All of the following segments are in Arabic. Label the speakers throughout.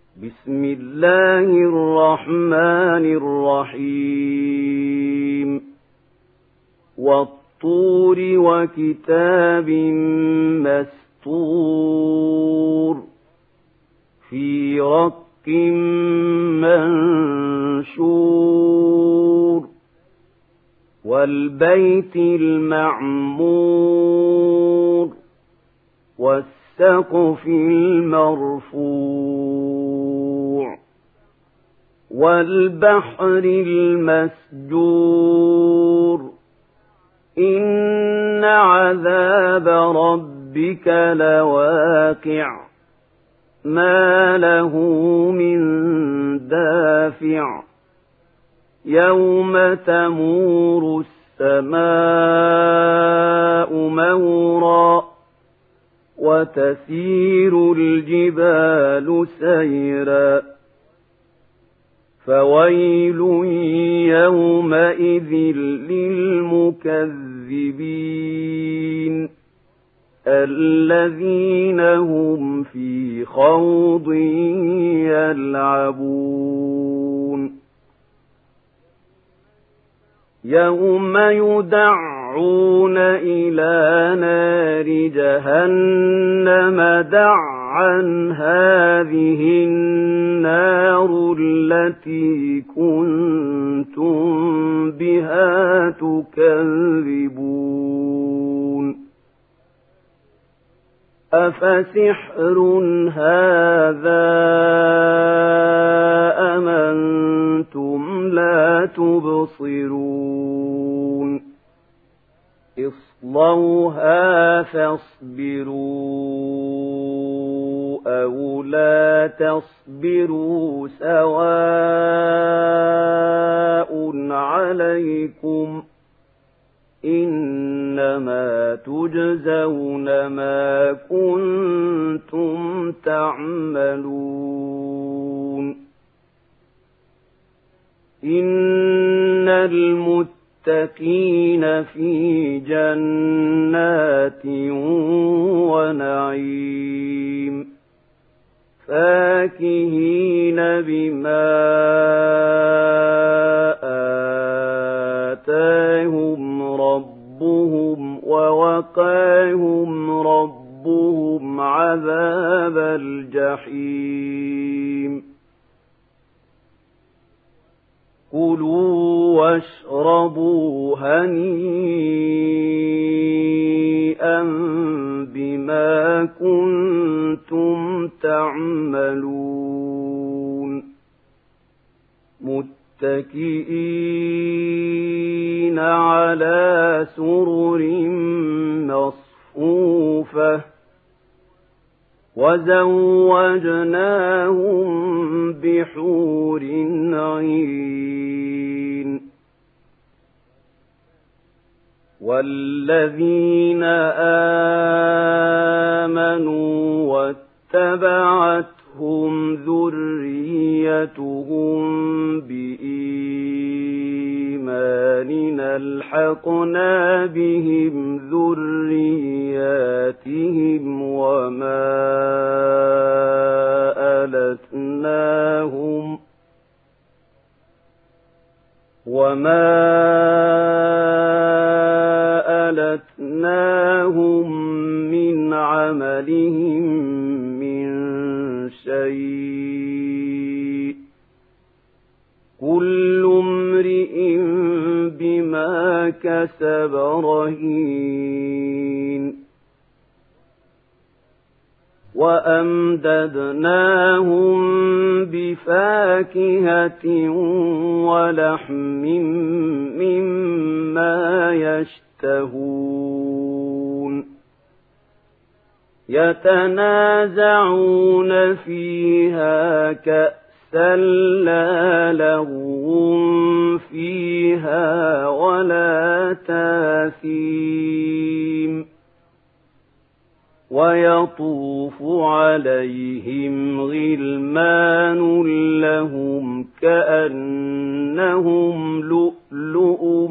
Speaker 1: بسم الله الرحمن الرحيم والطور وكتاب مسطور في رق منشور والبيت المعمور والسقف المرفوع والبحر المسجور إن عذاب ربك لواقع ما له من دافع يوم تمور السماء مورا وتسير الجبال سيرا فويل يومئذ للمكذبين الذين هم في خوض يلعبون يوم يدعون إلى نار جهنم دعا هذه النار التي كنتم بها تكذبون أفسحر هذا أم أنتم لا تبصرون اصلوها فاصبروا أو لا تصبروا سواء عليكم إنما تجزون ما كنتم تعملون إن المتقين في جنات ونعيم فاكهين بما آتاهم ربهم ووقاهم ربهم عذاب الجحيم كلوا واشربوا هنيئا بما كنتم تعملون متكئين على سرر مصفوفة وزوجناهم بحور عين والذين آمنوا واتبعتهم ذريتهم بإيمان ألحقنا بهم ذرياتهم وما ألتناهم من عملهم من شيء كل امرئ بما كسب رهين وأمددناهم بفاكهة ولحم مما يشتهون يتنازعون فيها كأسا لا لغو فيها ولا تاثيم ويطوف عليهم غلمان لهم كأنهم لؤلؤ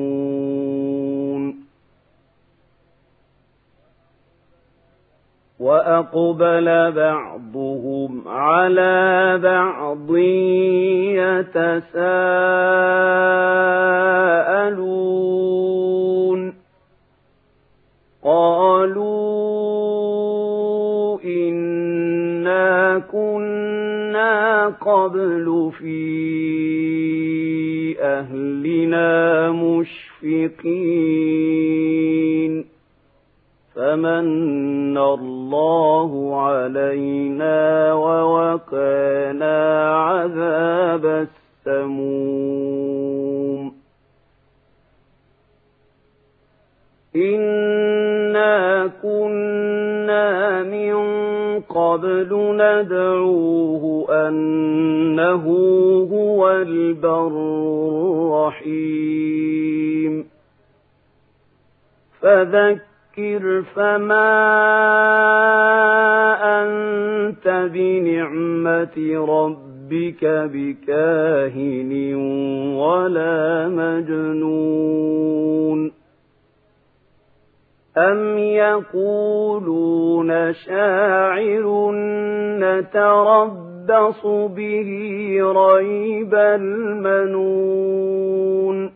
Speaker 1: مكنون وأقبل بعضهم على بعض يتساءلون قالوا إنا كنا قبل في أهلنا مشفقين فمن الله علينا ووقانا عذاب السموم إنا كنا من قبل ندعوه أنه هو البر الرحيم فذكر فما أنت بنعمة ربك بكاهن ولا مجنون أم يقولون شاعر نتربص به ريب المنون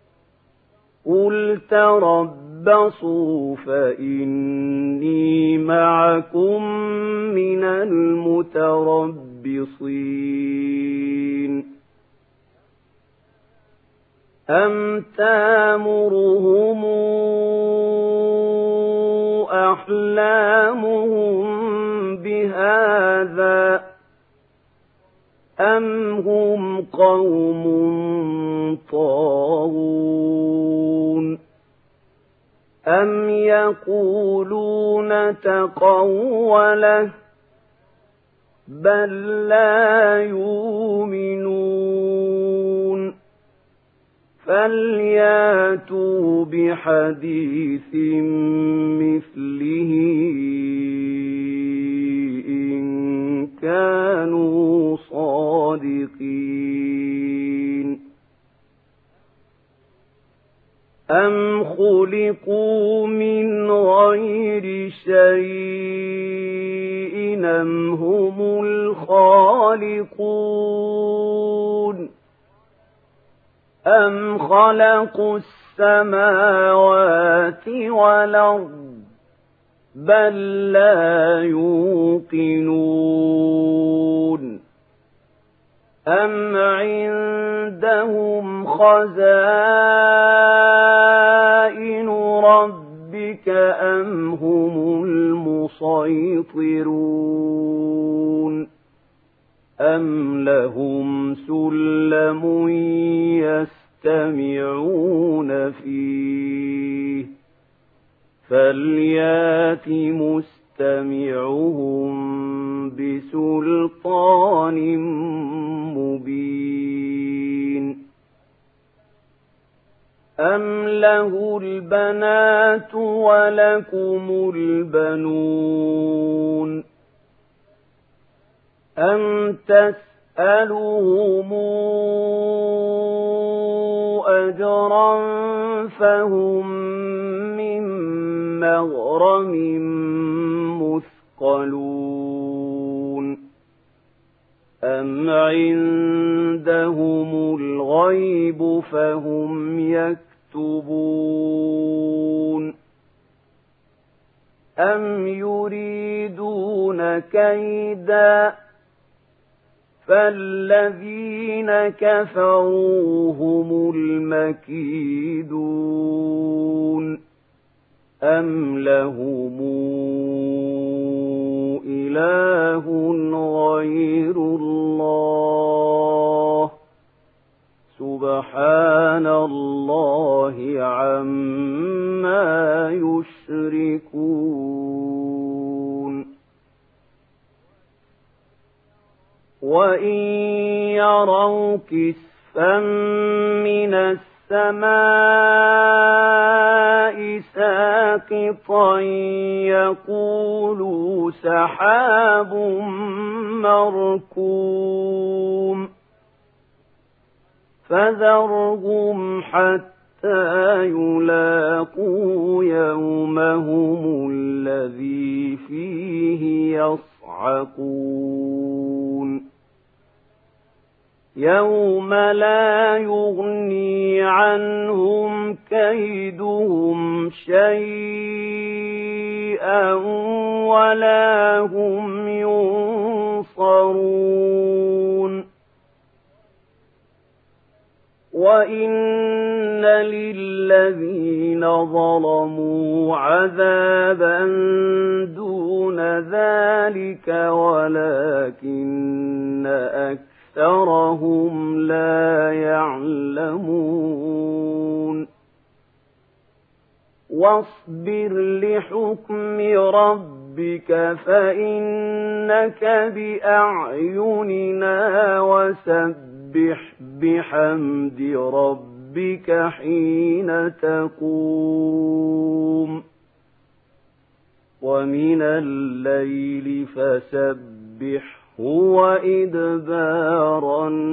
Speaker 1: قل تربصوا فإني معكم من المتربصين أم تامرهم أحلامهم بهذا أم هم قوم طاغون أم يقولون تقوله بل لا يؤمنون فلياتوا بحديث مثله إن كانوا صادقين أم خلقوا من غير شيء أم هم الخالقون أم خلقوا السماوات والأرض بل لا يوقنون أم عندهم خزائن ربك أم هم المسيطرون أم لهم سلم يستمعون فيه فليات مستمعهم بسلطان مبين أم له البنات ولكم البنون أم تسألهم أجرا فهم من مغرم مثقلون أم عندهم الغيب فهم يكتبون أم يريدون كيدا فالذين كفروا هم المكيدون أم لهم إله غير الله سبحان الله عما يشركون وإن يروا كسفا من السماء ساقطا يقولوا سحاب مركوم فذرهم حتى حَتَّىٰ يُلَاقُوا يَوْمَهُمُ الَّذِي فِيهِ يَصْعَقُونَ يَوْمَ لَا يُغْنِي عَنْهُمْ كَيْدُهُمْ شَيْئًا وَلَا هُمْ يُنصَرُونَ وَإِنَّ لِلَّذِينَ ظَلَمُوا عَذَابًا دُونَ ذَلِكَ وَلَكِنَّ أَكْثَرَهُمْ لَا يَعْلَمُونَ وَاصْبِرْ لِحُكْمِ رَبِّكَ فَإِنَّكَ بِأَعْيُنِنَا وَسَبِّحْ بِحَمْدِ رَبِّكَ حِينَ تَقُومُ وَمِنَ اللَّيْلِ فَسَبِّحْهُ وَإِدْبَارَ